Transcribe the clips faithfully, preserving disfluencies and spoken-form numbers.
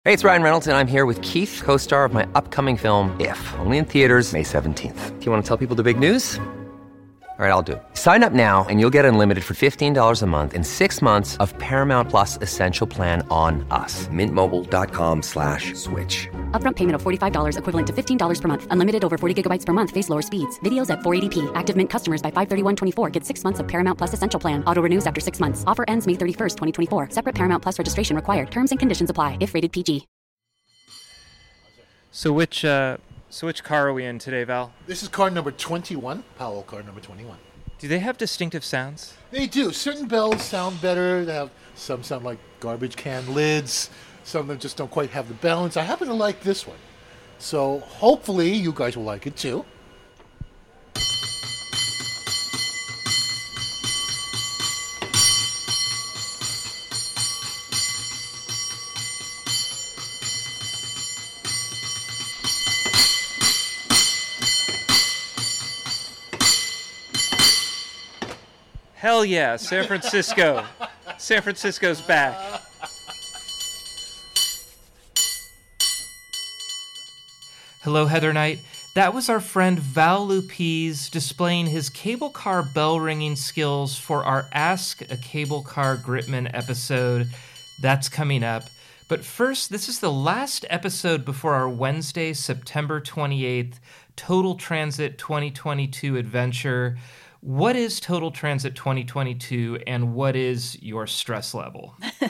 Hey, it's Ryan Reynolds, and I'm here with Keith, co-star of my upcoming film, If, only in theaters May seventeenth. Do you want to tell people the big news? All right, I'll do it. Sign up now and you'll get unlimited for fifteen dollars a month and six months of Paramount Plus Essential Plan on us. Mint Mobile dot com slash switch. Upfront payment of forty-five dollars equivalent to fifteen dollars per month. Unlimited over forty gigabytes per month. Face lower speeds. Videos at four eighty p. Active Mint customers by five thirty-one twenty-four get six months of Paramount Plus Essential Plan. Auto renews after six months. Offer ends May thirty-first, twenty twenty-four. Separate Paramount Plus registration required. Terms and conditions apply if rated P G. So which uh, so which car are we in today, Val? This is car number twenty-one, Powell car number twenty-one. Do they have distinctive sounds? They do. Certain bells sound better. They have, some sound like garbage can lids. Some of them just don't quite have the balance. I happen to like this one. So hopefully you guys will like it too. Hell yeah, San Francisco. San Francisco's back. Hello, Heather Knight. That was our friend Val Lupez displaying his cable car bell ringing skills for our Ask a Cable Car Gritman episode. That's coming up. But first, this is the last episode before our Wednesday, September twenty-eighth, Total Transit twenty twenty-two adventure. What is Total Transit twenty twenty-two, and what is your stress level?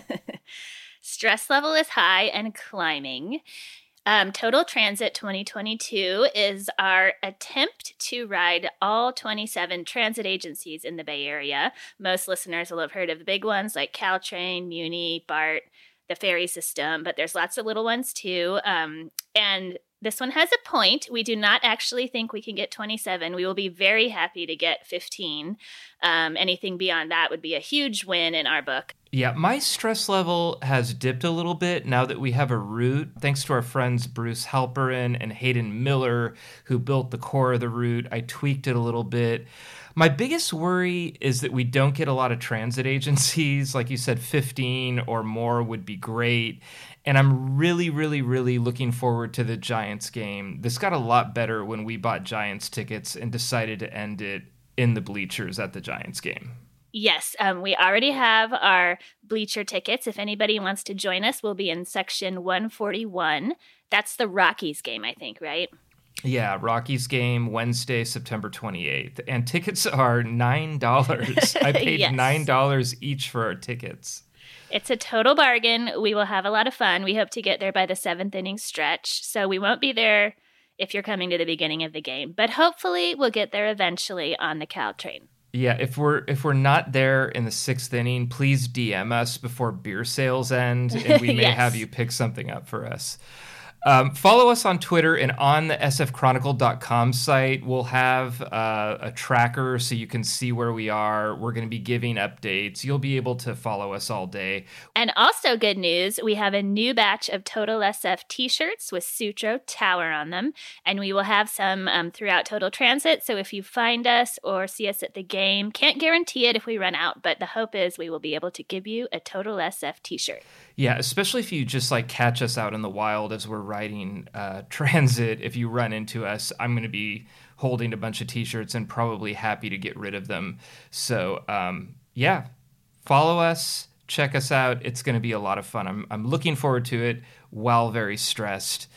Stress level is high and climbing. Um, Total Transit twenty twenty-two is our attempt to ride all twenty-seven transit agencies in the Bay Area. Most listeners will have heard of the big ones like Caltrain, Muni, BART, the ferry system, but there's lots of little ones too. Um, and this one has a point. We do not actually think we can get twenty-seven. We will be very happy to get fifteen. Um, anything beyond that would be a huge win in our book. Yeah, my stress level has dipped a little bit now that we have a route, thanks to our friends Bruce Halperin and Hayden Miller, who built the core of the route. I tweaked it a little bit. My biggest worry is that we don't get a lot of transit agencies. Like you said, fifteen or more would be great. And I'm really, really, really looking forward to the Giants game. This got a lot better when we bought Giants tickets and decided to end it in the bleachers at the Giants game. Yes, um, we already have our bleacher tickets. If anybody wants to join us, we'll be in section one forty-one. That's the Rockies game, I think, right? Yeah, Rockies game, Wednesday, September twenty-eighth. And tickets are nine dollars. I paid Yes. nine dollars each for our tickets. It's a total bargain. We will have a lot of fun. We hope to get there by the seventh inning stretch. So we won't be there if you're coming to the beginning of the game. But hopefully we'll get there eventually on the Caltrain. Yeah, if we're if we're not there in the sixth inning, please D M us before beer sales end, and we may Yes. have you pick something up for us. Um, follow us on Twitter and on the S F Chronicle dot com site. We'll have uh, a tracker so you can see where we are. We're going to be giving updates. You'll be able to follow us all day. And also good news, we have a new batch of Total S F t-shirts with Sutro Tower on them. And we will have some um, throughout Total Transit. So if you find us or see us at the game, can't guarantee it if we run out, but the hope is we will be able to give you a Total S F t-shirt. Yeah, especially if you just like catch us out in the wild as we're riding uh, transit. If you run into us, I'm going to be holding a bunch of t-shirts and probably happy to get rid of them. So um, yeah, follow us, check us out. It's going to be a lot of fun. I'm I'm looking forward to it while very stressed.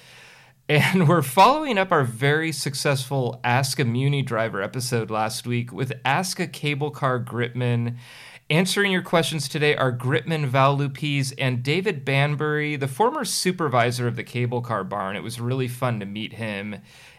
And we're following up our very successful Ask a Muni Driver episode last week with Ask a Cable Car Gritman. Answering your questions today are Gritman Val Lupez and David Banbury, the former supervisor of the cable car barn. It was really fun to meet him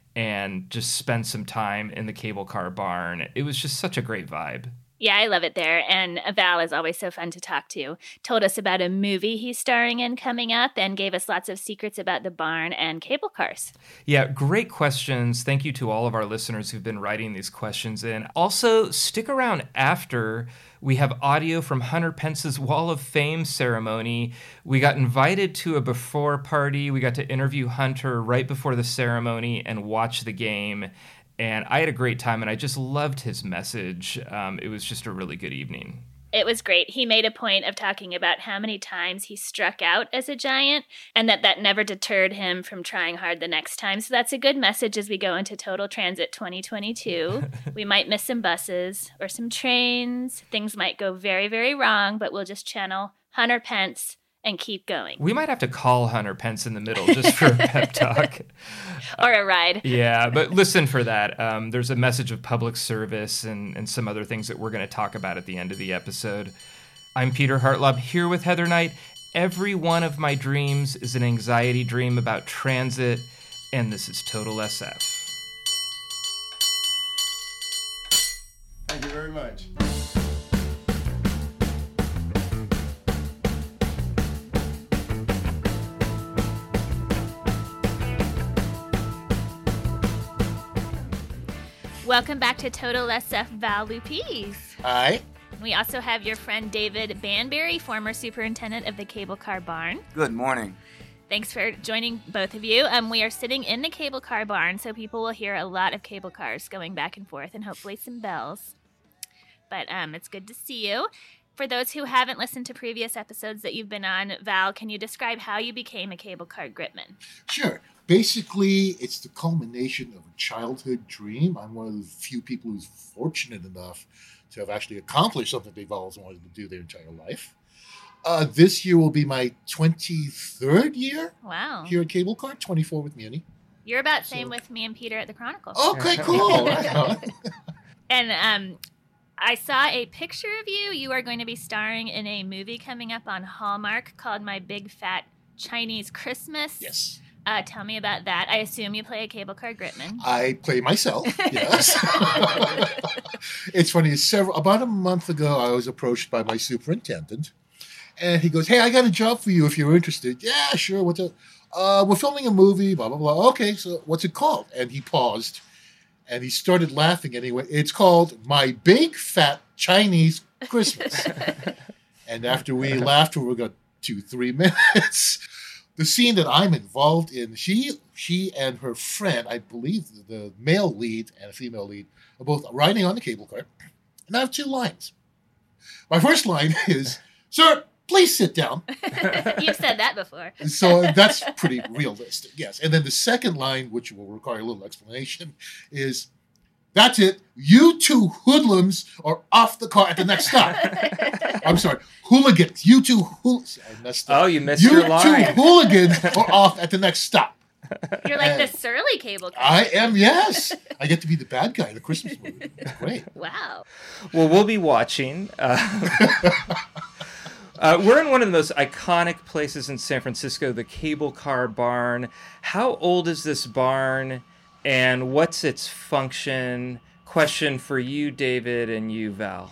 and just spend some time in the cable car barn. It was just such a great vibe. Yeah, I love it there. And Val is always so fun to talk to. Told us about a movie he's starring in coming up and gave us lots of secrets about the barn and cable cars. Yeah, great questions. Thank you to all of our listeners who've been writing these questions in. Also, stick around after. We have audio from Hunter Pence's Wall of Fame ceremony. We got invited to a before party. We got to interview Hunter right before the ceremony and watch the game. And I had a great time, and I just loved his message. Um, it was just a really good evening. It was great. He made a point of talking about how many times he struck out as a giant and that that never deterred him from trying hard the next time. So that's a good message as we go into Total Transit twenty twenty-two. We might miss some buses or some trains. Things might go very, very wrong, but we'll just channel Hunter Pence and keep going. We might have to call Hunter Pence in the middle just for a pep talk. Or a ride. Yeah, but listen for that. Um, there's a message of public service and, and some other things that we're going to talk about at the end of the episode. I'm Peter Hartlaub here with Heather Knight. Every one of my dreams is an anxiety dream about transit, and this is Total S F. Thank you very much. Welcome back to Total S F, Val Lupis. Hi. We also have your friend David Banbury, former superintendent of the Cable Car Barn. Good morning. Thanks for joining both of you. Um, we are sitting in the Cable Car Barn, so people will hear a lot of cable cars going back and forth and hopefully some bells. But um, it's good to see you. For those who haven't listened to previous episodes that you've been on, Val, can you describe how you became a cable car gritman? Sure. Basically, it's the culmination of a childhood dream. I'm one of the few people who's fortunate enough to have actually accomplished something they've always wanted to do their entire life. Uh, this year will be my twenty-third year Wow. here at Cable Car, twenty-four with Muni. You're about same So- with me and Peter at the Chronicle. Okay, cool. Right on. And um, I saw a picture of you. You are going to be starring in a movie coming up on Hallmark called My Big Fat Chinese Christmas. Yes. Uh, tell me about that. I assume you play a cable car gritman. I play myself, yes. It's funny, several about a month ago, I was approached by my superintendent, and he goes, "Hey, I got a job for you if you're interested." "Yeah, sure. What's it? Uh, we're filming a movie, blah, blah, blah." "Okay, so what's it called?" And he paused, and he started laughing anyway. "It's called My Big Fat Chinese Christmas." And after we laughed for about two, three minutes, the scene that I'm involved in, she she and her friend, I believe the male lead and a female lead, are both riding on the cable car. And I have two lines. My first line is, "Sir, please sit down." You've said that before. So that's pretty realistic, yes. And then the second line, which will require a little explanation, is, "That's it. You two hoodlums are off the car at the next stop." I'm sorry, hooligans. You two hooligans. I messed up. Oh, you missed You your two line. hooligans are off at the next stop. You're like the surly cable car. I am, yes. I get to be the bad guy in a Christmas movie. Great. Wow. Well, we'll be watching. Uh, uh, we're in one of the most iconic places in San Francisco, the Cable Car Barn. How old is this barn, and what's its function? Question for you, David, and you, Val.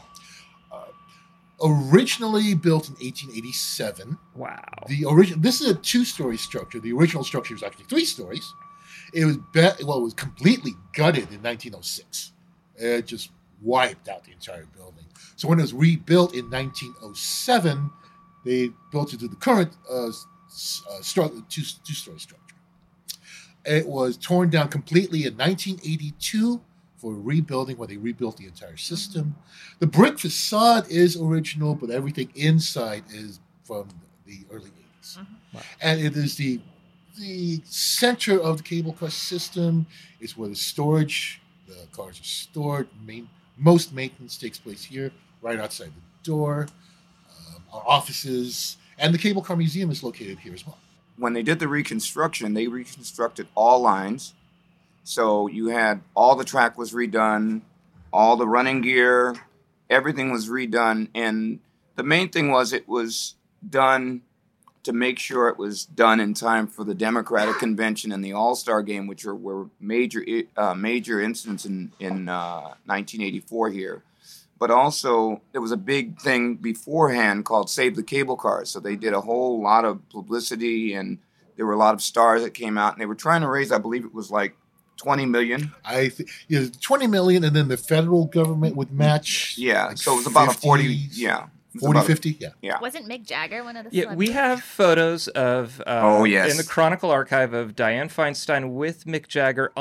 Originally built in eighteen eighty-seven. Wow. The original. This is a two-story structure. The original structure was actually three stories. It was be- well, it was completely gutted in nineteen oh six. It just wiped out the entire building. So when it was rebuilt in nineteen oh seven, they built it to the current uh, uh, stru- two two-story structure. It was torn down completely in nineteen eighty-two for rebuilding, where they rebuilt the entire system. The brick facade is original, but everything inside is from the early eighties. Wow. And it is the the center of the cable car system. It's where the storage, the cars are stored. Main, most maintenance takes place here, right outside the door. Um, our offices, and the Cable Car Museum is located here as well. When they did the reconstruction, they reconstructed all lines. So you had all the track was redone, all the running gear, everything was redone. And the main thing was it was done to make sure it was done in time for the Democratic Convention and the All-Star Game, which are, were major uh, major incidents in, in uh, nineteen eighty-four here. But also, there was a big thing beforehand called Save the Cable Cars. So they did a whole lot of publicity, and there were a lot of stars that came out. And they were trying to raise, I believe it was like twenty million. I think yeah, twenty million, and then the federal government would match. Yeah, like so it was about fifty, a forty. Yeah, it was forty, about a- fifty. Yeah. Yeah. Wasn't Mick Jagger one of the Yeah, we celebrities? have photos of uh, Oh, yes. in the Chronicle archive of Dianne Feinstein with Mick Jagger on a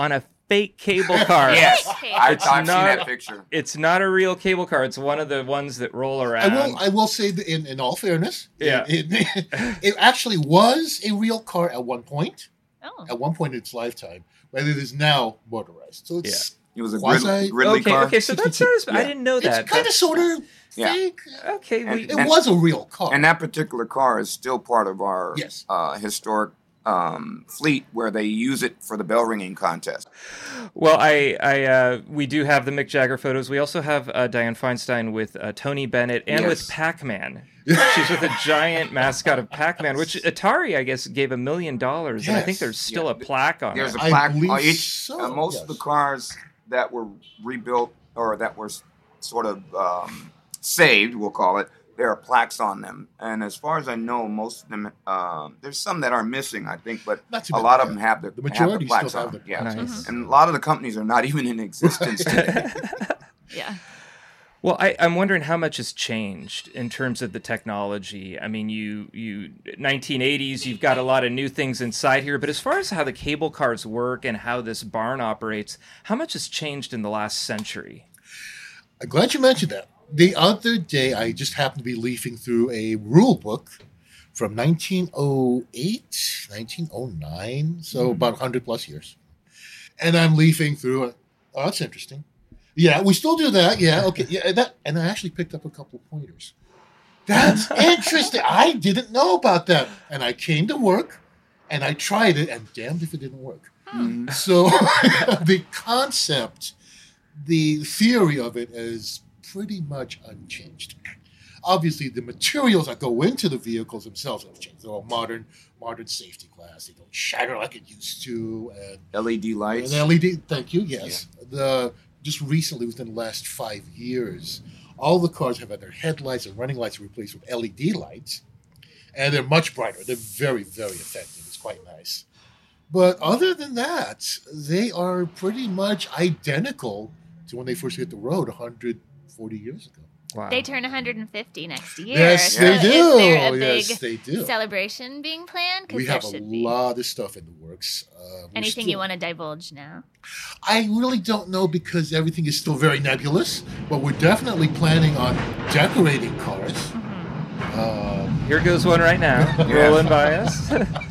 fake cable car. Yes, Okay. I, It's I've not- seen that picture. It's not a real cable car. It's one of the ones that roll I around. will. I will say that in, in all fairness, Yeah. it, it, it actually was a real car at one point. Oh. At one point in its lifetime, but it is now motorized. So it's It was a Quasi- Rid- Ridley okay, car. okay, so that's sixty-two. I Yeah. didn't know it's that. kind of That's- sort of Yeah. fake. Okay, we, And- It and- was a real car. And that particular car is still part of our Yes. uh, historic um, fleet, where they use it for the bell ringing contest. Well, I, I, uh, we do have the Mick Jagger photos. We also have uh, Diane Feinstein with uh, Tony Bennett and Yes. with Pac-Man. She's with a giant mascot of Pac-Man, which Atari, I guess, gave a million dollars, and I think Yes. there's still Yeah. a plaque on There's it. a I plaque. believe uh, each, so, uh, most of the yes. cars that were rebuilt or that were s- sort of um, saved, we'll call it, there are plaques on them. And as far as I know, most of them, um, there's some that are missing, I think, but Not too a bad, lot of yeah. them have the, The have majority the plaques still have on them. them. Yeah. Nice. And a lot of the companies are not even in existence today. Yeah. Well, I, I'm wondering how much has changed in terms of the technology. I mean, you you nineteen eighties, you've got a lot of new things inside here, but as far as how the cable cars work and how this barn operates, how much has changed in the last century? I'm glad you mentioned that. The other day, I just happened to be leafing through a rule book from nineteen oh eight, nineteen oh nine, so about one hundred plus years. And I'm leafing through it. Oh, that's interesting. Yeah, we still do that. Yeah, okay. Yeah, that, and I actually picked up a couple of pointers. That's interesting. I didn't know about that. And I came to work, and I tried it, and damned if it didn't work. So the concept, the theory of it is pretty much unchanged. Obviously, the materials that go into the vehicles themselves have changed. They're all modern, modern safety glass. They don't shatter like it used to. And, L E D lights. and L E D, thank you, yes. The just recently, within the last five years, all the cars have had their headlights and running lights replaced with L E D lights. And they're much brighter. They're very, very effective. It's quite nice. But other than that, they are pretty much identical to when they first hit the road one hundred forty years ago. Wow. They turn one hundred fifty next year. Yes, so they do. Is there a big Yes, they do. celebration being planned? 'Cause We there have a should be. lot of stuff in the works. Uh, we're Anything still- you want to divulge now? I really don't know because everything is still very nebulous, but we're definitely planning on decorating cars. Mm-hmm. Um, Here goes one right now, rolling by us.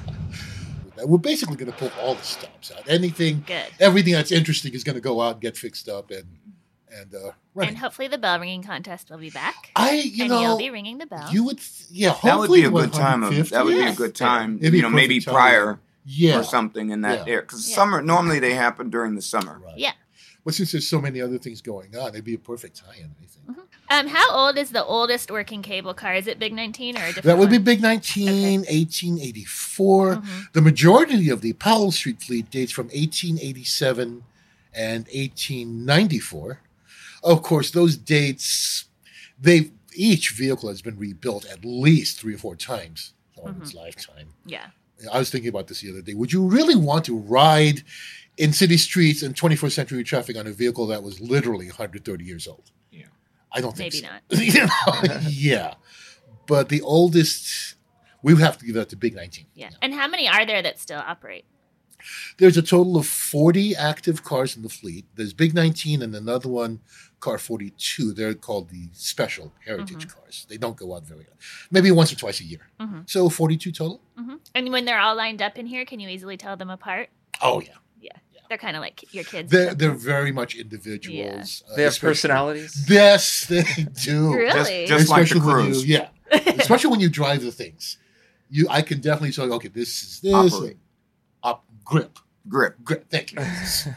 we're basically going to pull all the stops out. Anything, Good. everything that's interesting is going to go out and get fixed up and and uh, running. And hopefully the bell ringing contest will be back. I, you and know, you'll be ringing the bell. you would, th- yeah, That would hopefully be a good time. Of, one hundred fifty, that would be yeah. a good time. It'd be You know, maybe perfect time. prior Yeah. or something in that Yeah. area. Because Yeah. summer normally they happen during the summer. Right. Yeah. But since there's so many other things going on, it'd be a perfect tie-in, I think. Um, how old is the oldest working cable car? Is it Big nineteen or a different That would be one? Big nineteen, eighteen eighty-four. Mm-hmm. The majority of the Powell Street fleet dates from eighteen eighty-seven and eighteen ninety-four. Of course, those dates, they each vehicle has been rebuilt at least three or four times over its lifetime. Yeah. I was thinking about this the other day. Would you really want to ride in city streets in twenty-first century traffic on a vehicle that was literally one hundred thirty years old? Yeah. I don't think Maybe so. not. You know? Yeah. But the oldest, we would have to give that to Big nineteen. Yeah. And how many are there that still operate? There's a total of forty active cars in the fleet. There's Big nineteen and another one, Car forty-two. They're called the special heritage Mm-hmm. cars. They don't go out very maybe once or twice a year. So forty-two total? hmm And when they're all lined up in here, can you easily tell them apart? Oh, yeah. Yeah. They're kind of like your kids. They're, they're very much individuals. uh, They have especially- personalities. Yes, they do. Really? Just, just like the Especially when cruise. you, yeah. Especially when you drive the things. You, I can definitely tell you, okay, this is this. Operate. Up, grip. Grip. Grip. Thank you.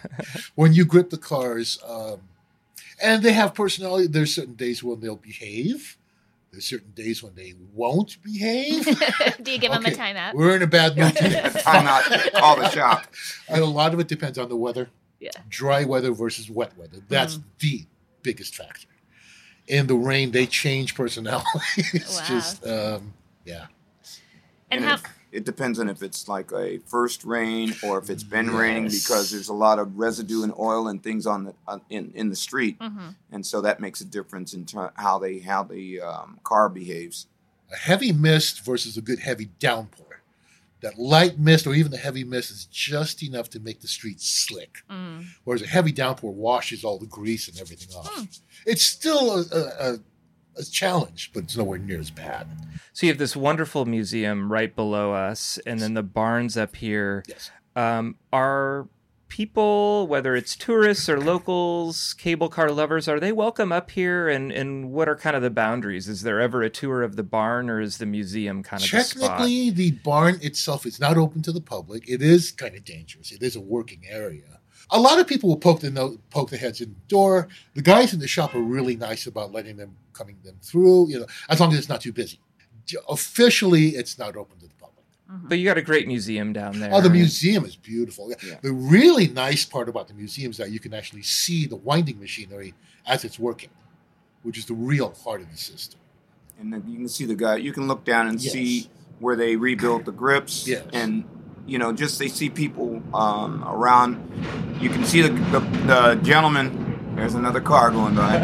When you grip the cars, um, and they have personality, there's certain days when they'll behave. There's certain days when they won't behave. Do you give them a Okay, timeout? We're in a bad mood today. Time out. Call the shop. And a lot of it depends on the weather. Yeah. Dry weather versus wet weather. That's the biggest factor. In the rain, they change personality. It's Wow. just, um, yeah. And And how? it, it depends on if it's like a first rain or if it's been raining, Yes. because there's a lot of residue and oil and things on the on, in in the street, Mm-hmm. and so that makes a difference in ter- how they how the um, car behaves. A heavy mist versus a good heavy downpour. that light mist or even the heavy mist is just enough to make the streets slick. Mm. Whereas a heavy downpour washes all the grease and everything off. Mm. It's still a, a, a challenge, but it's nowhere near as bad. So you have this wonderful museum right below us, and then the barns up here. Yes. Um, are people, whether it's tourists or locals, cable car lovers, are they welcome up here? And, and what are kind of the boundaries? Is there ever a tour of the barn, or is the museum kind of Technically, the, the barn itself is not open to the public. It is kind of dangerous. It is a working area. A lot of people will poke, the no- poke their heads in the door. The guys in the shop are really nice about letting them, coming them through, you know, as long as it's not too busy. Officially, it's not open to the public. But you got a great museum down there. Oh, the museum is beautiful. Yeah. The really nice part about the museum is that you can actually see the winding machinery as it's working, which is the real heart of the system. And then you can see the guy. You can look down and Yes. see where they rebuilt the grips. Yes. And, you know, just they see people um, around. You can see the, the, the gentleman. There's another car going by.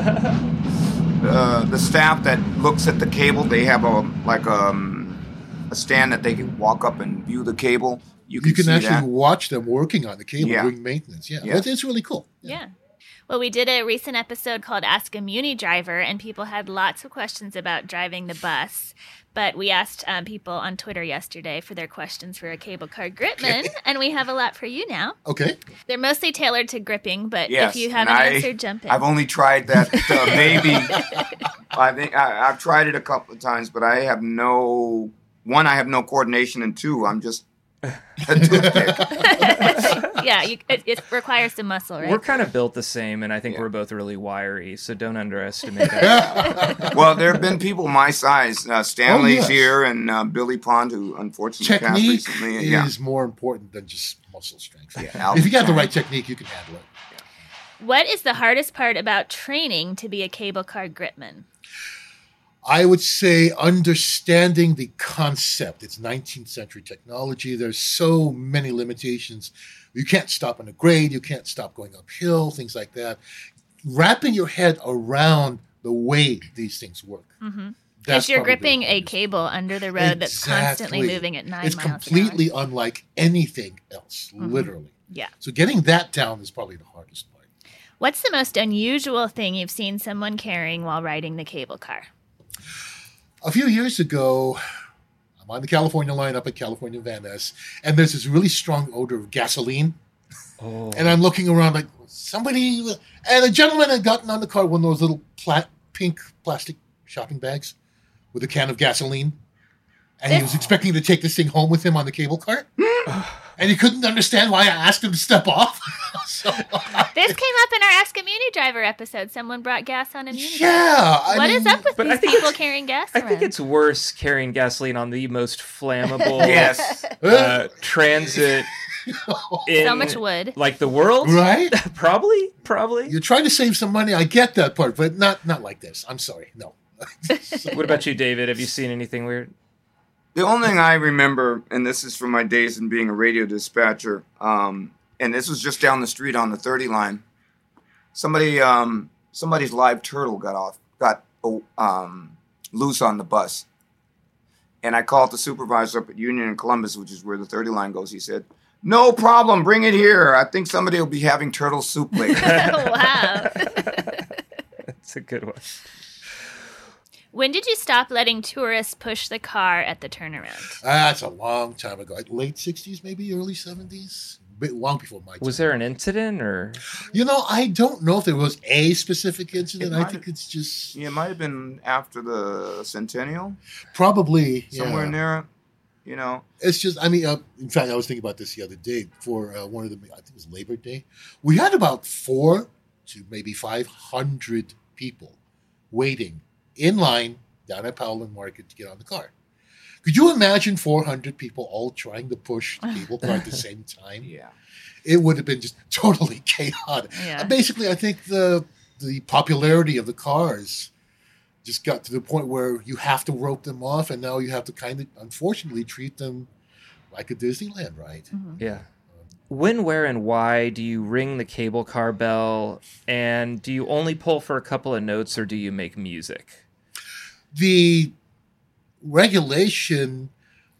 uh, the staff that looks at the cable, they have a, like a... a stand that they can walk up and view the cable. You can, you can see actually that. watch them working on the cable Yeah. doing maintenance. Yeah, Yeah. It's, it's really cool. Yeah. Well, we did a recent episode called Ask a Muni Driver, and people had lots of questions about driving the bus. But we asked um, people on Twitter yesterday for their questions for a cable car gripman, and we have a lot for you now. Okay. They're mostly tailored to gripping, but Yes, if you have and an I, answer, jump in. I've only tried that uh, maybe. I think I, I've tried it a couple of times, but I have no. One, I have no coordination, and two, I'm just a toothpick. Yeah, you, it, it requires some muscle, right? We're kind of built the same, and I think Yeah. we're both really wiry, so don't underestimate that. Well, there have been people my size. Uh, Stanley's Oh, yes. here, and uh, Billy Pond, who unfortunately passed Technique recently. is Yeah. more important than just muscle strength. Yeah, If you got the Alvin. right technique, you can handle it. What is the hardest part about training to be a cable car gripman? I would say understanding the concept. It's nineteenth century technology. There's so many limitations. You can't stop on a grade. You can't stop going uphill, things like that. Wrapping your head around the way these things work. Mm-hmm. That's Because you're probably the gripping a hardest. cable under the road that's constantly Exactly. moving at nine It's miles completely an hour. unlike anything else, Mhm. literally. Yeah. So getting that down is probably the hardest part. What's the most unusual thing you've seen someone carrying while riding the cable car? A few years ago, I'm on the California line up at California Van Ness, and there's this really strong odor of gasoline. Oh. And I'm looking around like, somebody... And a gentleman had gotten on the car one of those little pla- pink plastic shopping bags with a can of gasoline. And he was expecting to take this thing home with him on the cable cart. And he couldn't understand why I asked him to step off. so, This came up in our Ask a Muni Driver episode. Someone brought gas on a Muni yeah. Driver. What I is mean, up with But I these think people it's- carrying gas I around? think it's worse carrying gasoline on the most flammable Yes. uh, transit in so much wood. like the world. Right? Probably, probably. You're trying to save some money. I get that part, but not not like this. I'm sorry. No. What about you, David? Have you seen anything weird? The only thing I remember, and this is from my days in being a radio dispatcher, um, and this was just down the street on the thirty line. Somebody, um, somebody's live turtle got off, got oh, um, loose on the bus, and I called the supervisor up at Union and Columbus, which is where the thirty line goes. He said, "No problem, bring it here. I think somebody will be having turtle soup later." Wow. That's a good one. When did you stop letting tourists push the car at the turnaround? That's a long time ago. Late sixties, maybe early seventies. Bit long before my time. Was there an incident or? You know, I don't know if there was a specific incident. It I might think have- it's just Yeah, it might have been after the centennial, probably somewhere yeah. near it. You know, It's just, I mean, uh, in fact, I was thinking about this the other day for uh, one of the, I think it was Labor Day. We had about four to maybe five hundred people waiting in line down at Powell Market to get on the car. Could you imagine four hundred people all trying to push the cable car at the same time? yeah. It would have been just totally chaotic. Yeah. Uh, Basically, I think the the popularity of the cars just got to the point where you have to rope them off, and now you have to kind of, unfortunately, treat them like a Disneyland ride. Yeah. When, where, and why do you ring the cable car bell? And do you only pull for a couple of notes, or do you make music? The regulation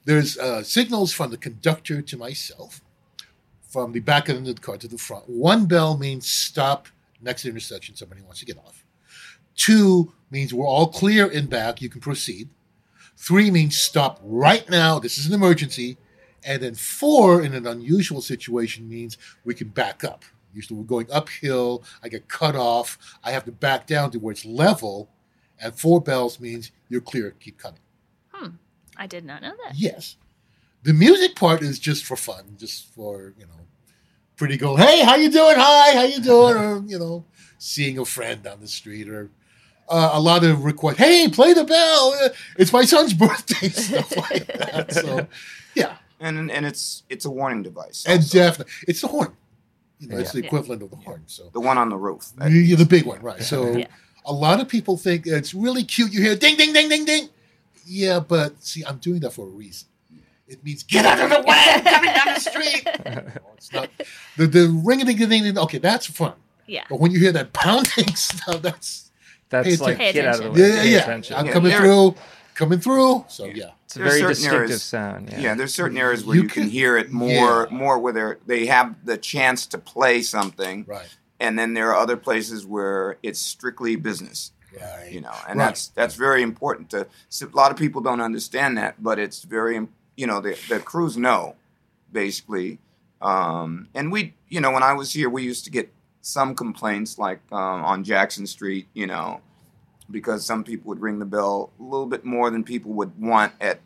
There's uh, signals from the conductor to myself, from the back end of the car to the front. One bell means stop next intersection, somebody wants to get off. Two means we're all clear in back, you can proceed. Three means stop right now, this is an emergency. And then four, in an unusual situation, means we can back up. Usually we're going uphill, I get cut off, I have to back down to where it's level, and four bells means you're clear, keep coming. Hmm. I did not know that. Yes. The music part is just for fun, just for, you know, pretty girl, hey, how you doing? Hi, how you doing? Or, you know, seeing a friend down the street, or uh, a lot of requests, hey, play the bell. It's my son's birthday, stuff like that. So, yeah. And and it's it's a warning device. And also. definitely, it's the horn. You know, Yeah. it's the equivalent of the horn. So The one on the roof. That- you're the big one, right? So Yeah. a lot of people think it's really cute. You hear ding, ding, ding, ding, ding. Yeah, but see, I'm doing that for a reason. It means get out of the way, I'm coming down the street. No, it's not the the ring a ding ding ding. Okay, that's fun. Yeah. But when you hear that pounding stuff, that's That's Pay like attention. get out of the yeah, way. yeah, Pay yeah. attention. I'm Yeah, coming there- through, coming through. So yeah, It's a There are very certain distinctive areas- sound. Yeah. Yeah, there's certain areas where You you, can, can- hear it more, yeah. more where they're, they have the chance to play something, right, and then there are other places where it's strictly business. right. You know, and Right. that's that's very important to. So a lot of people don't understand that, but it's very, im- you know, the the crews know, basically. Um, and we, you know, when I was here, we used to get some complaints like um, on Jackson Street, you know, because some people would ring the bell a little bit more than people would want at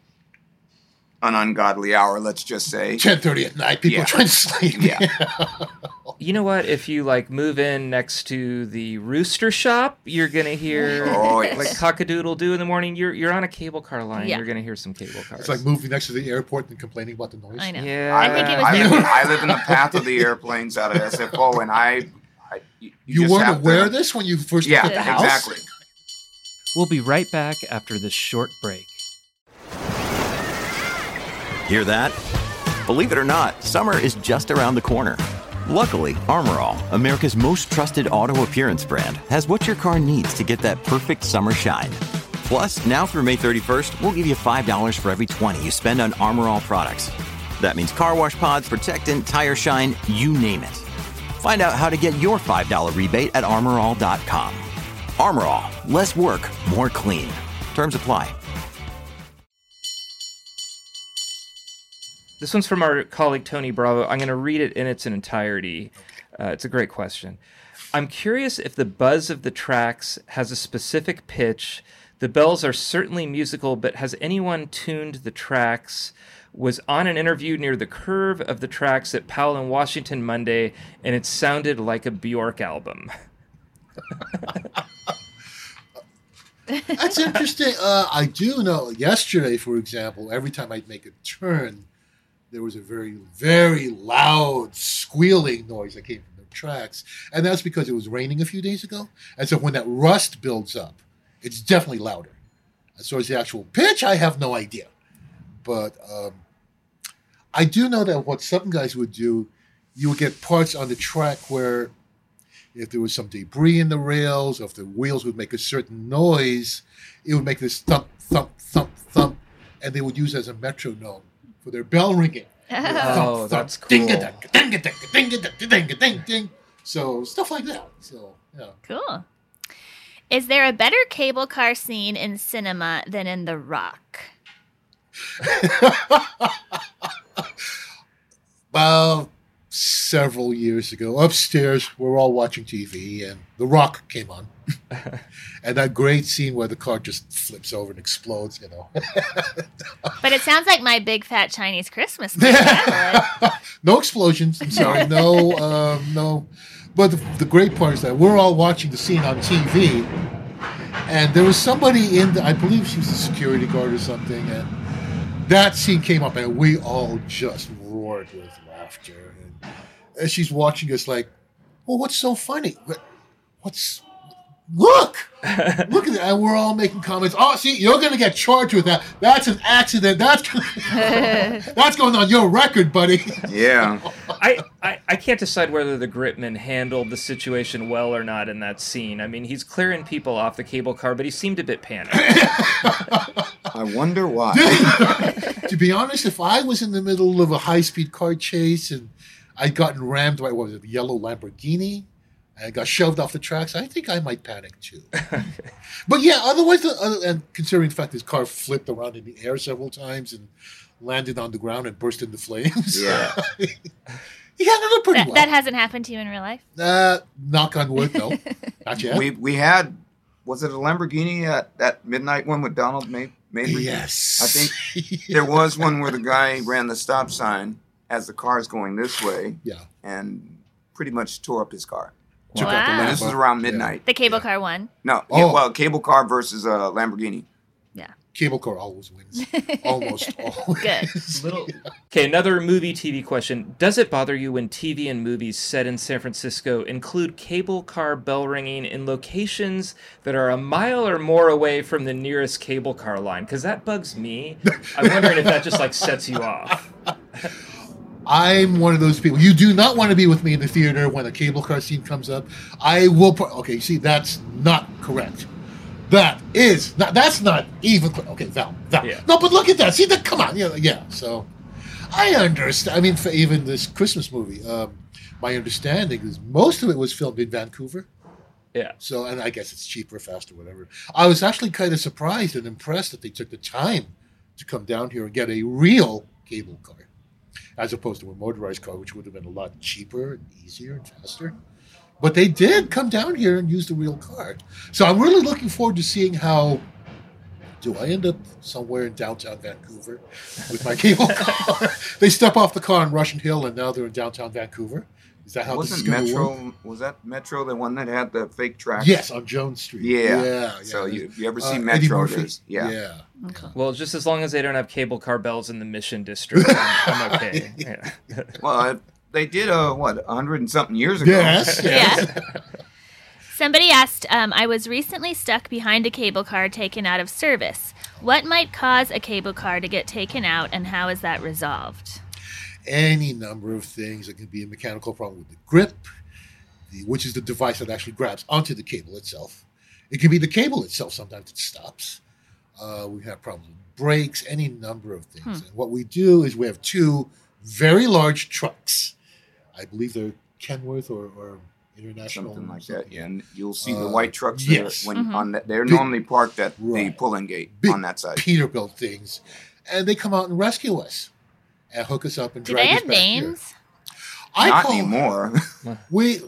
an ungodly hour, let's just say. ten thirty at night, people Yeah. trying to sleep. Yeah. You know what? If you like move in next to the rooster shop, you're gonna hear Oh, yes. like cock-a-doodle-doo in the morning. You're you're on a cable car line. Yeah. You're gonna hear some cable cars. It's like moving next to the airport and complaining about the noise. I know. Yeah. I think it was I there. live, I live in the path of the airplanes out of S F O, and I, I you, You, just weren't have aware to, of this when you first Yeah, looked at the house? exactly. We'll be right back after this short break. Hear that? Believe it or not, summer is just around the corner. Luckily, Armor All, America's most trusted auto appearance brand, has what your car needs to get that perfect summer shine. Plus, now through May thirty-first, we'll give you five dollars for every twenty you spend on Armor All products. That means car wash pods, protectant, tire shine, you name it. Find out how to get your five dollars rebate at armor all dot com. Armor All, less work, more clean. Terms apply. This one's from our colleague Tony Bravo. I'm going to read it in its entirety. Uh, it's a great question. I'm curious if the buzz of the tracks has a specific pitch. The bells are certainly musical, but has anyone tuned the tracks? Was on an interview near the curve of the tracks at Powell and Washington Monday, and it sounded like a Bjork album. That's interesting. Uh, I do know. Yesterday, for example, every time I'd make a turn, there was a very, very loud squealing noise that came from the tracks. And that's because it was raining a few days ago. And so when that rust builds up, it's definitely louder. As far as the actual pitch, I have no idea. But um, I do know that what some guys would do, you would get parts on the track where if there was some debris in the rails, or if the wheels would make a certain noise, it would make this thump, thump, thump, thump, and they would use it as a metronome for their bell ringing. Oh, that's cool. Ding-a-ding, ding-a-ding, ding-a-ding, ding-a-ding, ding. So stuff like that. So yeah. Cool. Is there a better cable car scene in cinema than in The Rock? Well, several years ago, upstairs, we were all watching T V, and The Rock came on. And that great scene where the car just flips over and explodes, you know. But it sounds like My Big Fat Chinese Christmas. That No explosions. I'm sorry. No, um, no. But the, the great part is that we're all watching the scene on T V, and there was somebody in the, I believe she was a security guard or something, and that scene came up, and we all just roared with laughter. And, and she's watching us like, well, what's so funny? What- What's... Look! Look at that. And we're all making comments. Oh, see, you're going to get charged with that. That's an accident. That's gonna, that's going on your record, buddy. Yeah. I, I, I can't decide whether the Gritman handled the situation well or not in that scene. I mean, he's clearing people off the cable car, but he seemed a bit panicked. I wonder why. To be honest, if I was in the middle of a high-speed car chase and I'd gotten rammed by, what was it, a yellow Lamborghini, and I got shoved off the tracks, I think I might panic too. But yeah, otherwise, uh, and considering the fact his car flipped around in the air several times and landed on the ground and burst into flames. Yeah. He handled it pretty That, well. that hasn't happened to you in real life? Uh, knock on wood, no. Not yet. We we had, was it a Lamborghini at that midnight one with Donald May- Mabry? Yes. I think there was one where the guy ran the stop sign as the car's going this way. Yeah. And pretty much tore up his car. Took Wow. out the And this was Lambo. around midnight. The cable car won. No, Oh. yeah, well, cable car versus a Lamborghini. Yeah. Cable car always wins. Almost always. Good. Little. Okay, another movie T V question. Does it bother you when T V and movies set in San Francisco include cable car bell ringing in locations that are a mile or more away from the nearest cable car line? Because that bugs me. I'm wondering if that just like sets you off. I'm one of those people. You do not want to be with me in the theater when a cable car scene comes up. I will. Pro- okay, you see, that's not correct. That is not. That's not even. Cor- okay, Val. Val. Yeah. No, but look at that. See that? Come on. Yeah. Yeah. So, I understand. I mean, for even this Christmas movie, um, my understanding is most of it was filmed in Vancouver. Yeah. So, and I guess it's cheaper, faster, whatever. I was actually kind of surprised and impressed that they took the time to come down here and get a real cable car, as opposed to a motorized car, which would have been a lot cheaper and easier and faster. But they did come down here and use the real car. So I'm really looking forward to seeing how, do I end up somewhere in downtown Vancouver with my cable car? They step off the car on Russian Hill and now they're in downtown Vancouver. Is that how this is Wasn't going to work? Metro, was that Metro the one that had the fake tracks? Yes, on Jones Street. Yeah. yeah So yeah. you, if you ever Uh, see Eddie Metro, Murphy. there's, yeah. Yeah. Well, just as long as they don't have cable car bells in the Mission District, I'm, I'm okay. Yeah. Well, uh, they did, uh, what, a hundred and something years ago. Yes. yes. Yeah. Somebody asked, um, I was recently stuck behind a cable car taken out of service. What might cause a cable car to get taken out, and how is that resolved? Any number of things. It can be a mechanical problem with the grip, the, which is the device that actually grabs onto the cable itself. It can be the cable itself. Sometimes it stops. Uh, we have problems with brakes, any number of things. Hmm. And what we do is we have two very large trucks. I believe they're Kenworth or, or International. Something like something. that, yeah. And you'll see the Uh, white trucks there yes. when Mhm. on that. They're Big- normally parked at the Right. pulling gate Big on that side. Peterbilt things. And they come out and rescue us and hook us up and Do drag they us have back here. names? I Not call, anymore. We,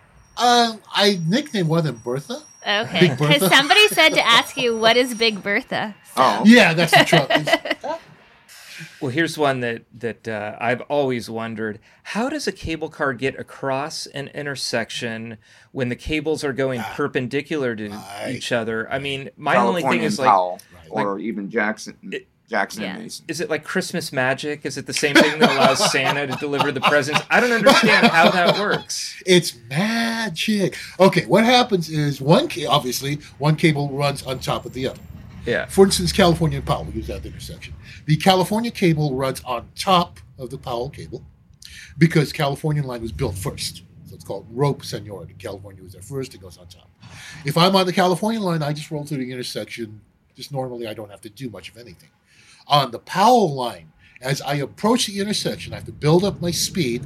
uh, I nicknamed one of them Bertha. Okay. Big Bertha? Because somebody said to ask you, what is Big Bertha? So- Oh. Yeah, that's the truck. It's- Well, here's one that that uh, I've always wondered: how does a cable car get across an intersection when the cables are going perpendicular to Right. each other? I mean, my California only thing is and like, Powell, Right. or even Jackson, It- Jackson Yeah. and Mason. is it like Christmas magic? Is it the same thing that allows Santa to deliver the presents? I don't understand how that works. It's magic. Okay, what happens is one, ca- obviously, one cable runs on top of the other. Yeah. For instance, California and Powell, we use that intersection. The California cable runs on top of the Powell cable because California line was built first. So it's called rope seniority. California was there first, it goes on top. If I'm on the California line, I just roll through the intersection. Just normally, I don't have to do much of anything. On the Powell line, as I approach the intersection, I have to build up my speed,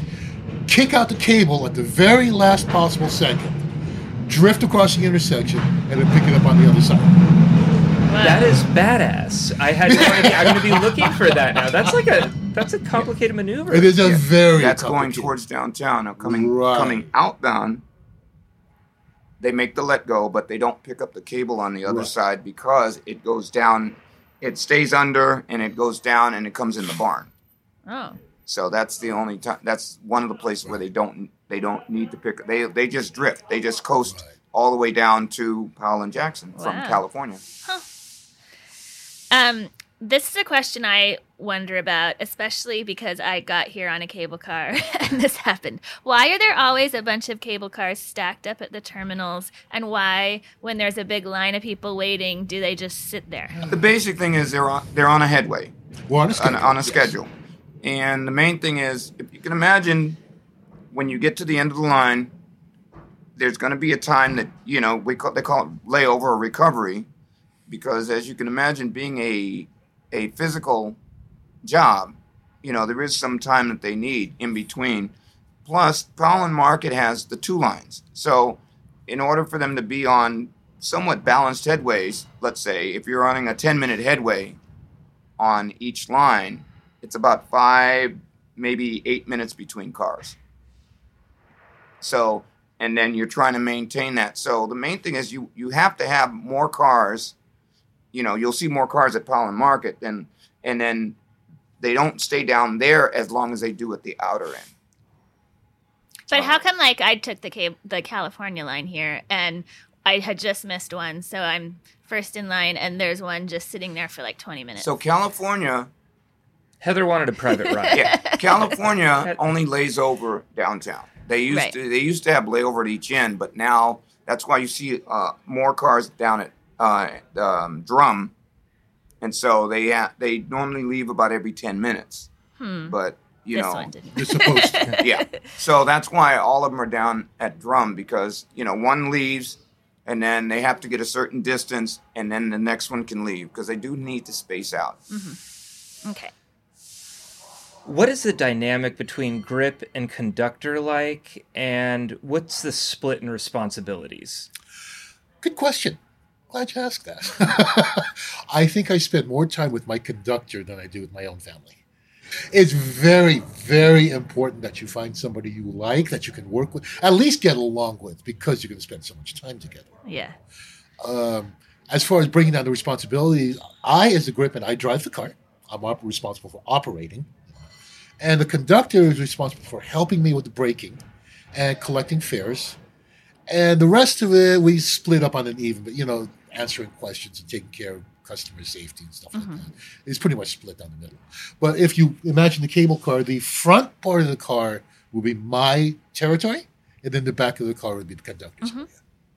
kick out the cable at the very last possible second, drift across the intersection, and then pick it up on the other side. That is badass. I had no idea. I'm going to be looking for that now. That's like a that's a complicated maneuver. It is a Yeah, very That's going complicated- towards downtown. Now coming Right. coming outbound, they make the let go, but they don't pick up the cable on the other Right. side because it goes down. It stays under and it goes down and it comes in the barn. Oh. So that's the only time. That's one of the places where they don't they don't need to pick. They they just drift. They just coast Right. all the way down to Powell and Jackson from Wow. California. Um, this is a question I wonder about, especially because I got here on a cable car and this happened. Why are there always a bunch of cable cars stacked up at the terminals? And why, when there's a big line of people waiting, do they just sit there? The basic thing is they're on they're on a headway. We're on a on, schedule. on a yes. schedule. And the main thing is, if you can imagine when you get to the end of the line, there's going to be a time that, you know, we call, they call it layover or recovery, because as you can imagine, being a a physical job, you know, there is some time that they need in between. Plus, Powell and Market has the two lines. So in order for them to be on somewhat balanced headways, let's say, if you're running a ten-minute headway on each line, it's about five, maybe eight minutes between cars. So, and then you're trying to maintain that. So the main thing is you, you have to have more cars. You know, you'll see more cars at Powell and Market, and, and then they don't stay down there as long as they do at the outer end. But how come, like, I took the Ca- the California line here, and I had just missed one, so I'm first in line, and there's one just sitting there for like twenty minutes. So California... Heather wanted a private ride. Yeah, California only lays over downtown. They used Right. to they used to have layover at each end, but now that's why you see uh, more cars down at uh, um, Drum, and so they ha- they normally leave about every ten minutes. Hmm. But you This know, one didn't. You're supposed to. yeah. So that's why all of them are down at Drum, because, you know, one leaves and then they have to get a certain distance and then the next one can leave because they do need to space out. Mm-hmm. Okay. What is the dynamic between grip and conductor like, and what's the split in responsibilities? Good question. Glad you asked that. I think I spend more time with my conductor than I do with my own family. It's very, very important that you find somebody you like, that you can work with, at least get along with, because you're going to spend so much time together. Yeah. Um, as far as bringing down the responsibilities, I, as a gripman, I drive the car. I'm op- responsible for operating. And the conductor is responsible for helping me with the braking and collecting fares. And the rest of it, we split up on an even, but, you know, answering questions and taking care of customer safety and stuff mm-hmm. like that. It's pretty much split down the middle. But if you imagine the cable car, the front part of the car will be my territory, and then the back of the car would be the conductor's mm-hmm. area.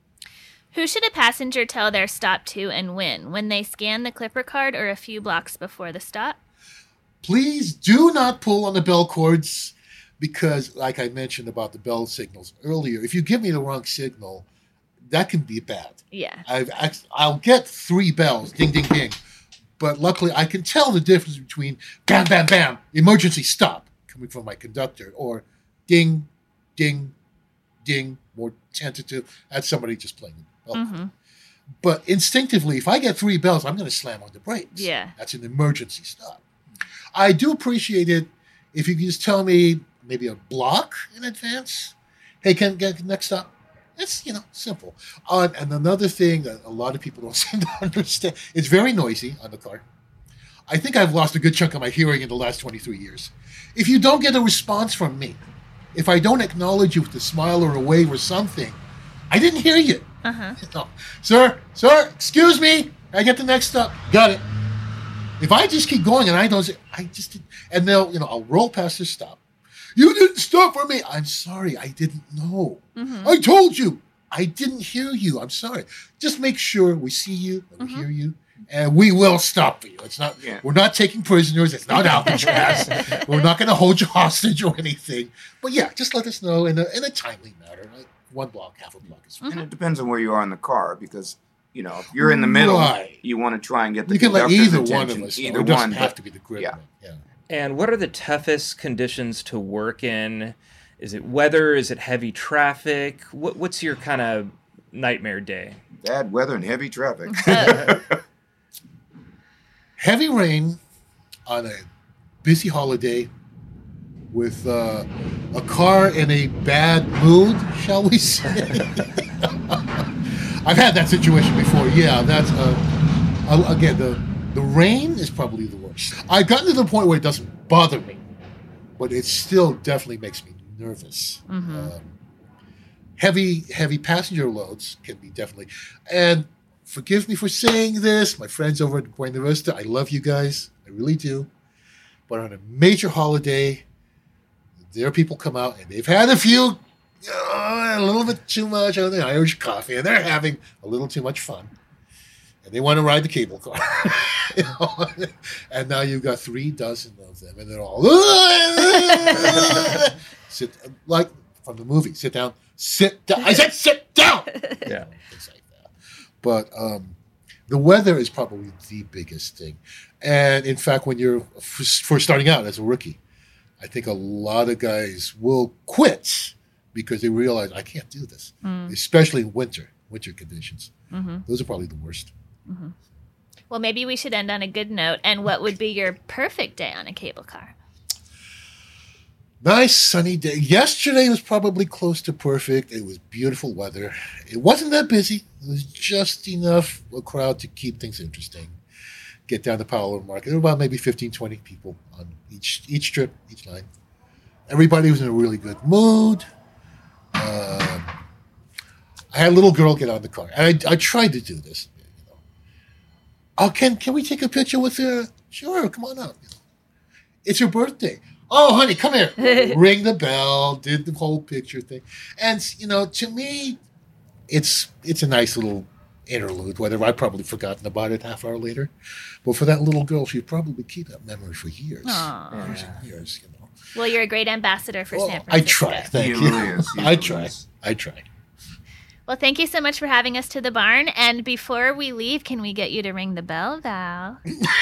Who should a passenger tell their stop to and when? When they scan the Clipper card or a few blocks before the stop? Please do not pull on the bell cords, because, like I mentioned about the bell signals earlier, if you give me the wrong signal, that can be bad. Yeah. I've, I'll get three bells, ding, ding, ding. But luckily, I can tell the difference between bam, bam, bam, emergency stop, coming from my conductor, or ding, ding, ding, more tentative. That's somebody just playing the bell. Mm-hmm. But instinctively, if I get three bells, I'm going to slam on the brakes. Yeah. That's an emergency stop. I do appreciate it if you can just tell me maybe a block in advance. Hey, can get the next stop? It's, you know, simple. Uh, and another thing that a lot of people don't seem to understand, it's very noisy on the car. I think I've lost a good chunk of my hearing in the last twenty-three years. If you don't get a response from me, if I don't acknowledge you with a smile or a wave or something, I didn't hear you. Uh-huh. No. Sir, sir, excuse me. I get the next stop. Got it. If I just keep going and I don't say, I just, and they'll, you know, I'll roll past this stop. You didn't stop for me. I'm sorry. I didn't know. Mm-hmm. I told you. I didn't hear you. I'm sorry. Just make sure we see you and we mm-hmm. hear you, and we will stop for you. It's not. Yeah. We're not taking prisoners. It's not Alcatraz. We're not going to hold you hostage or anything. But yeah, just let us know in a in a timely manner. Like one block, half a block is fine. And it depends on where you are in the car, because, you know, if you're in the middle, right. you want to try and get the you can let either attention. one of us. Either it doesn't one have but, to be the grip. Yeah. yeah. And what are the toughest conditions to work in? Is it weather? Is it heavy traffic? What, what's your kind of nightmare day? Bad weather and heavy traffic. Heavy rain on a busy holiday with uh, a car in a bad mood, shall we say? I've had that situation before. Yeah, that's uh, again the the rain is probably the worst. I've gotten to the point where it doesn't bother me, but it still definitely makes me nervous. Mm-hmm. Um, heavy, heavy passenger loads can be definitely, and forgive me for saying this, my friends over at Buena Vista, I love you guys, I really do. But on a major holiday, their people come out and they've had a few, uh, a little bit too much of the Irish coffee, and they're having a little too much fun. And they want to ride the cable car. You know? And now you've got three dozen of them, and they're all, sit like from the movie. Sit down, sit down. I said sit down. Yeah. Things like that. But um, the weather is probably the biggest thing. And in fact, when you're for starting out as a rookie, I think a lot of guys will quit because they realize I can't do this, mm. especially in winter, winter conditions. Mm-hmm. Those are probably the worst. Mm-hmm. Well, maybe we should end on a good note. And what would be your perfect day on a cable car? Nice sunny day. Yesterday was probably close to perfect. It was beautiful weather. It wasn't that busy. It was just enough a crowd to keep things interesting. Get down to Palo Market. There were about maybe fifteen, twenty people on each each trip, each line. Everybody was in a really good mood. Uh, I had a little girl get on the car. And I, I tried to do this. You know. Oh, can can we take a picture with her? Sure, come on up. You know. It's her birthday. Oh, honey, come here. Ring the bell, did the whole picture thing. And, you know, to me, it's it's a nice little interlude, whether I've probably forgotten about it half hour later. But for that little girl, she'd probably keep that memory for years. Aww. Years and years, you know. Well, you're a great ambassador for well, San Francisco. I try, thank he you. Really is. I try, I try. Well, thank you so much for having us to the barn. And before we leave, can we get you to ring the bell, Val?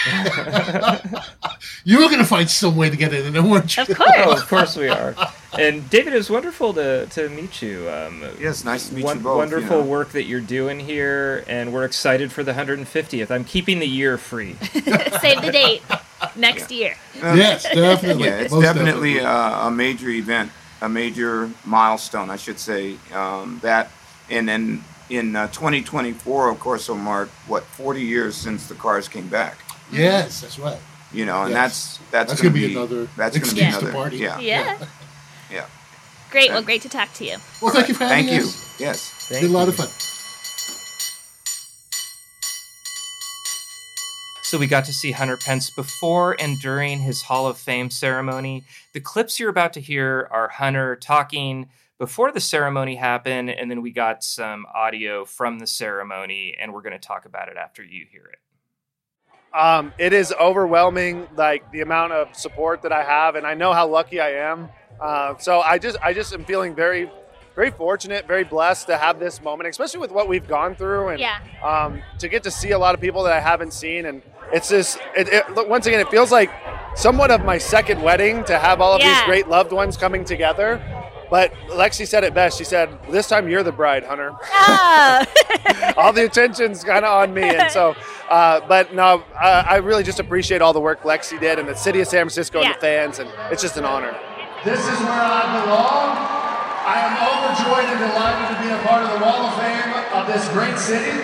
You were going to find some way to get in, weren't you? Of course. Oh, of course we are. And David, it was wonderful to, to meet you. Um, yes, nice to meet one, you both. Wonderful you know. work that you're doing here, and we're excited for the one hundred fiftieth. I'm keeping the year free. Save the date. Next year. Um, yes, definitely. Yeah, it's Most definitely, definitely. Uh, a major event, a major milestone, I should say. Um, that, and then in uh, twenty twenty-four, of course, will mark, what, forty years since the cars came back. Yes, that's right. You know, and Yes. that's that's, That's going gonna to be another that's going to be excuse to another party. Yeah, Yeah. yeah. Great. Well, great to talk to you. Well, thank you for having Thank you. us. Yes. Thank It's been a lot you. of fun. So we got to see Hunter Pence before and during his Hall of Fame ceremony. The clips you're about to hear are Hunter talking before the ceremony happened, and then we got some audio from the ceremony, and we're going to talk about it after you hear it. Um, it is overwhelming, like the amount of support that I have, and I know how lucky I am. Uh, so I just, I just am feeling very, very fortunate, very blessed to have this moment, especially with what we've gone through, and Yeah. um, to get to see a lot of people that I haven't seen. And it's just, it, it, look, once again, it feels like somewhat of my second wedding to have all of Yeah. these great loved ones coming together. But Lexi said it best. She said, "This time you're the bride, Hunter." Oh. All the attention's kind of on me, and so. Uh, but no, uh, I really just appreciate all the work Lexi did, and the city of San Francisco Yeah. and the fans, and it's just an honor. This is where I belong. I am overjoyed and delighted to be a part of the Wall of Fame of this great city.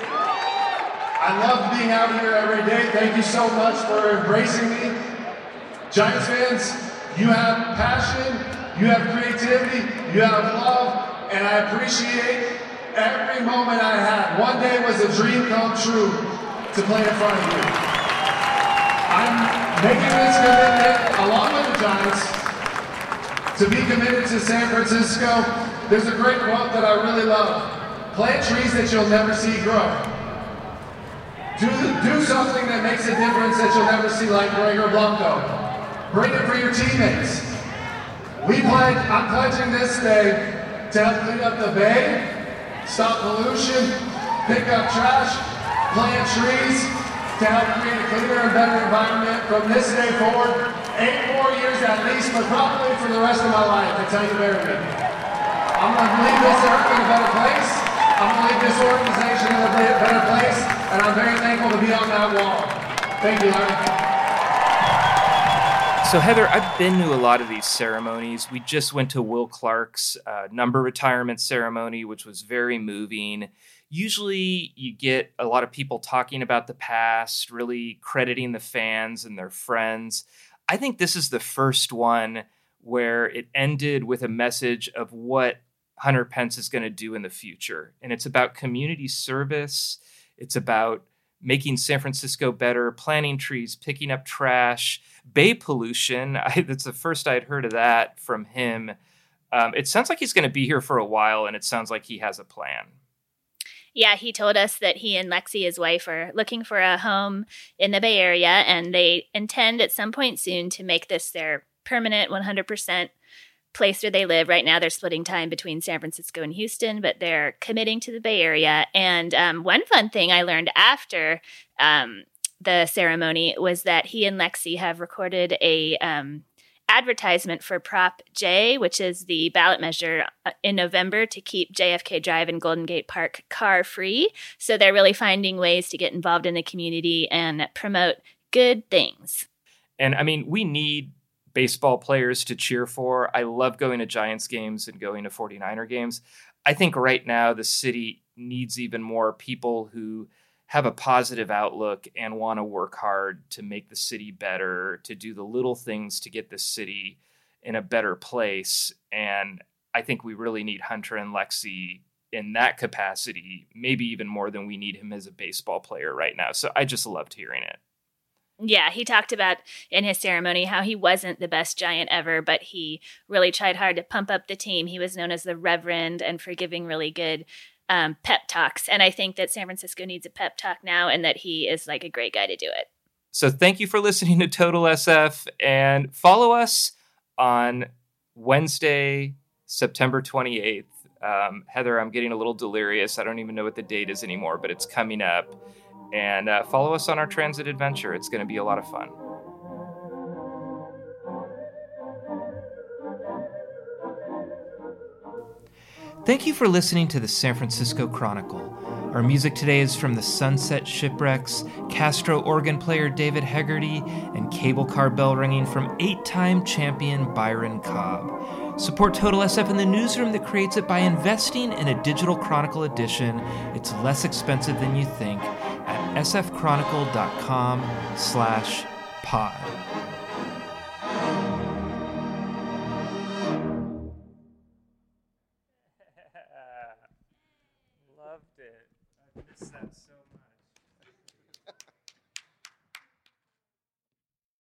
I love being out here every day. Thank you so much for embracing me. Giants fans, you have passion, you have creativity, you have love, and I appreciate every moment I had. One day was a dream come true to play in front of you. I'm making this commitment along with the Giants to be committed to San Francisco. There's a great quote that I really love. Plant trees that you'll never see grow. Do, do something that makes a difference that you'll never see, like Gregor Blanco. Bring it for your teammates. We pledge, I'm pledging this day to help clean up the bay, stop pollution, pick up trash, plant trees, to help create a cleaner and better environment from this day forward. Eight more years at least, but probably for the rest of my life, until you bury me. I'm going to leave this earth in a better place. I'm going to leave this organization in a better place, and I'm very thankful to be on that wall. Thank you, Larry. So, Heather, I've been to a lot of these ceremonies. We just went to Will Clark's uh, number retirement ceremony, which was very moving. Usually you get a lot of people talking about the past, really crediting the fans and their friends. I think this is the first one where it ended with a message of what Hunter Pence is going to do in the future. And it's about community service. It's about making San Francisco better, planting trees, picking up trash, bay pollution. I, that's the first I'd heard of that from him. Um, it sounds like he's going to be here for a while, and it sounds like he has a plan. Yeah, he told us that he and Lexi, his wife, are looking for a home in the Bay Area, and they intend at some point soon to make this their permanent one hundred percent place where they live. Right now, they're splitting time between San Francisco and Houston, but they're committing to the Bay Area. And um, one fun thing I learned after um, the ceremony was that he and Lexi have recorded a um, advertisement for Prop J, which is the ballot measure in November to keep J F K Drive and Golden Gate Park car free. So they're really finding ways to get involved in the community and promote good things. And I mean, we need baseball players to cheer for. I love going to Giants games and going to forty-niner games. I think right now the city needs even more people who have a positive outlook and want to work hard to make the city better, to do the little things to get the city in a better place. And I think we really need Hunter and Lexi in that capacity, maybe even more than we need him as a baseball player right now. So I just loved hearing it. Yeah, he talked about in his ceremony how he wasn't the best Giant ever, but he really tried hard to pump up the team. He was known as the Reverend and for giving really good um, pep talks. And I think that San Francisco needs a pep talk now and that he is like a great guy to do it. So thank you for listening to Total S F, and follow us on Wednesday, September twenty-eighth. Um, Heather, I'm getting a little delirious. I don't even know what the date is anymore, but it's coming up. And uh, follow us on our transit adventure. It's going to be a lot of fun. Thank you for listening to the San Francisco Chronicle. Our music today is from the Sunset Shipwrecks, Castro organ player David Hegarty, and cable car bell ringing from eight-time champion Byron Cobb. Support Total S F in the newsroom that creates it by investing in a digital Chronicle edition. It's less expensive than you think at sfchronicle.com slash pod. Loved it. I missed that so much.